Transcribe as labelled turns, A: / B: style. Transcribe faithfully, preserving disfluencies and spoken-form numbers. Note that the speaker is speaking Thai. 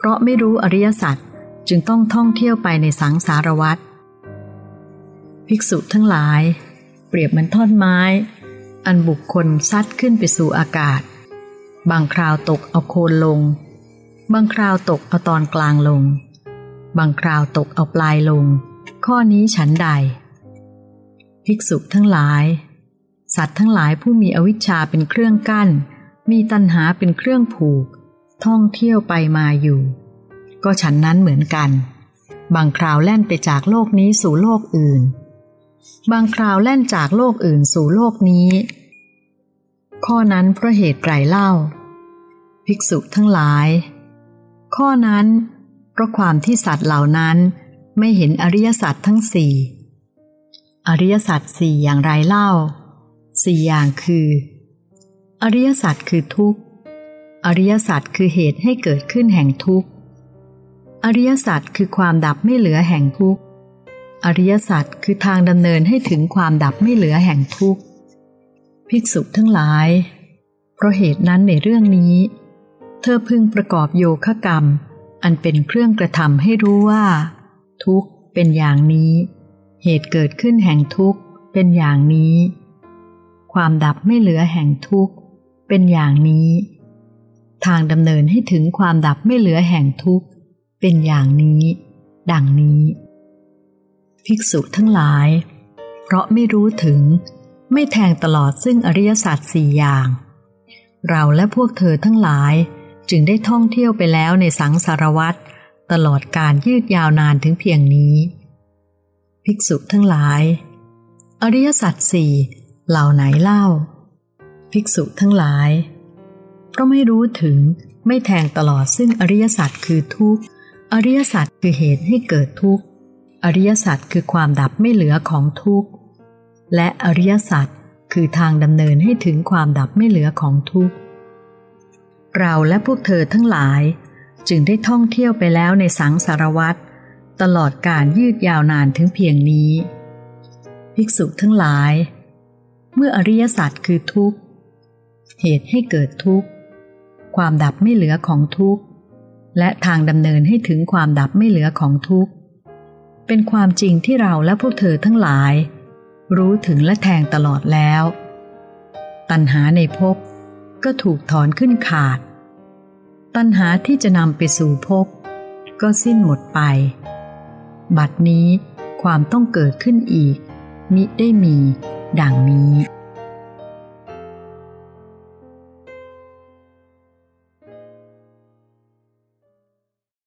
A: ราะไม่รู้อริยสัจจึงต้องท่องเที่ยวไปในสังสารวัฏภิกษุทั้งหลายเปรียบเหมือนท่อนไม้อันบุคคลซัดขึ้นไปสู่อากาศบางคราวตกเอาโคนลงบางคราวตกเอาตอนกลางลงบางคราวตกเอาปลายลงข้อนี้ฉันใดภิกษุทั้งหลายสัตว์ทั้งหลายผู้มีอวิชชาเป็นเครื่องกั้นมีตัณหาเป็นเครื่องผูกท่องเที่ยวไปมาอยู่ก็ฉันนั้นเหมือนกันบางคราวแล่นไปจากโลกนี้สู่โลกอื่นบางคราวแล่นจากโลกอื่นสู่โลกนี้ข้อนั้นเพราะเหตุไรเล่าภิกษุทั้งหลายข้อนั้นเพราะความที่สัตว์เหล่านั้นไม่เห็นอริยสัจทั้งสี่อริยสัจสี่อย่างไรเล่าสี่อย่างคืออริยสัจคือทุกข์อริยสัจคือเหตุให้เกิดขึ้นแห่งทุกข์อริยสัจคือความดับไม่เหลือแห่งทุกข์อริยสัจคือทางดำเนินให้ถึงความดับไม่เหลือแห่งทุกข์ภิกษุทั้งหลายเพราะเหตุนั้นในเรื่องนี้เธอพึงประกอบโยคะกรรมอันเป็นเครื่องกระทำให้รู้ว่าทุกข์เป็นอย่างนี้เหตุเกิดขึ้นแห่งทุกข์เป็นอย่างนี้ความดับไม่เหลือแห่งทุกข์เป็นอย่างนี้ทางดำเนินให้ถึงความดับไม่เหลือแห่งทุกข์เป็นอย่างนี้ดังนี้ภิกษุทั้งหลายเพราะไม่รู้ถึงไม่แทงตลอดซึ่งอริยสัจสี่อย่างเราและพวกเธอทั้งหลายจึงได้ท่องเที่ยวไปแล้วในสังสารวัฏตลอดการยืดยาวนานถึงเพียงนี้ภิกษุทั้งหลายอริยสัจสี่เหล่าไหนเล่าภิกษุทั้งหลายเพราะไม่รู้ถึงไม่แทงตลอดซึ่งอริยสัจคือทุกข์อริยสัจคือเหตุให้เกิดทุกข์อริยสัจคือความดับไม่เหลือของทุกข์และอริยสัจคือทางดำเนินให้ถึงความดับไม่เหลือของทุกข์เราและพวกเธอทั้งหลายจึงได้ท่องเที่ยวไปแล้วในสังสารวัฏตลอดการยืดยาวนานถึงเพียงนี้ภิกษุทั้งหลายเมื่ออริยสัจคือทุกข์เหตุให้เกิดทุกข์ความดับไม่เหลือของทุกข์และทางดำเนินให้ถึงความดับไม่เหลือของทุกข์เป็นความจริงที่เราและพวกเธอทั้งหลายรู้ถึงและแทงตลอดแล้วตัณหาในภพก็ถูกถอนขึ้นขาดตัณหาที่จะนำไปสู่ภพก็สิ้นหมดไปบัดนี้ความต้องเกิดขึ้นอีกมิได้มีดังนี้